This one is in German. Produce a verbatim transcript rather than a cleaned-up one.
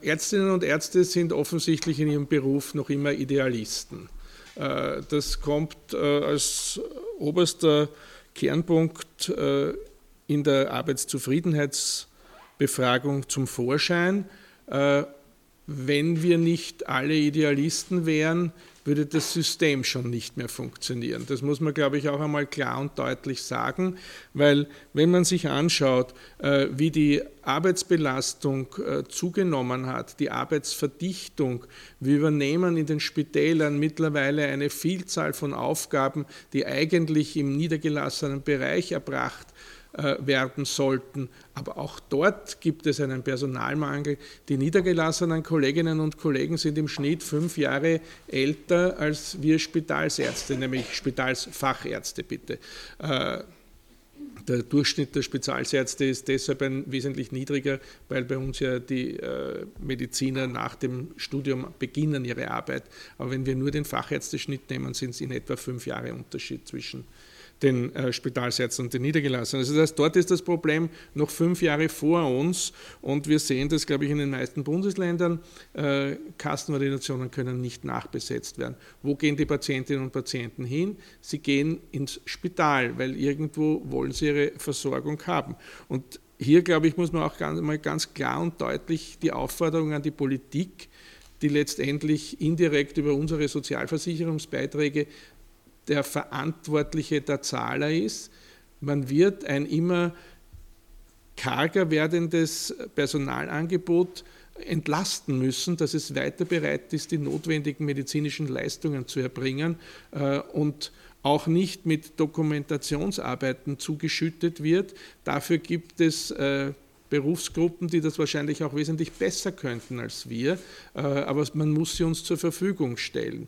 Ärztinnen und Ärzte sind offensichtlich in ihrem Beruf noch immer Idealisten. Das kommt als oberster Kernpunkt in der Arbeitszufriedenheitsbefragung zum Vorschein. Wenn wir nicht alle Idealisten wären, würde das System schon nicht mehr funktionieren. Das muss man, glaube ich, auch einmal klar und deutlich sagen, weil wenn man sich anschaut, wie die Arbeitsbelastung zugenommen hat, die Arbeitsverdichtung, wir übernehmen in den Spitälern mittlerweile eine Vielzahl von Aufgaben, die eigentlich im niedergelassenen Bereich erbracht werden sollten. Aber auch dort gibt es einen Personalmangel. Die niedergelassenen Kolleginnen und Kollegen sind im Schnitt fünf Jahre älter als wir Spitalsärzte, nämlich Spitalsfachärzte bitte. Der Durchschnitt der Spezialsärzte ist deshalb ein wesentlich niedriger, weil bei uns ja die Mediziner nach dem Studium beginnen ihre Arbeit. Aber wenn wir nur den Fachärzteschnitt nehmen, sind es in etwa fünf Jahre Unterschied zwischen den äh, Spitalsärzten und den Niedergelassenen. Also das heißt, dort ist das Problem noch fünf Jahre vor uns und wir sehen das, glaube ich, in den meisten Bundesländern. Äh, Kassenordinationen können nicht nachbesetzt werden. Wo gehen die Patientinnen und Patienten hin? Sie gehen ins Spital, weil irgendwo wollen sie ihre Versorgung haben. Und hier, glaube ich, muss man auch ganz, mal ganz klar und deutlich die Aufforderung an die Politik, die letztendlich indirekt über unsere Sozialversicherungsbeiträge der Verantwortliche, der Zahler ist. Man wird ein immer karger werdendes Personalangebot entlasten müssen, dass es weiter bereit ist, die notwendigen medizinischen Leistungen zu erbringen und auch nicht mit Dokumentationsarbeiten zugeschüttet wird. Dafür gibt es Berufsgruppen, die das wahrscheinlich auch wesentlich besser könnten als wir, aber man muss sie uns zur Verfügung stellen.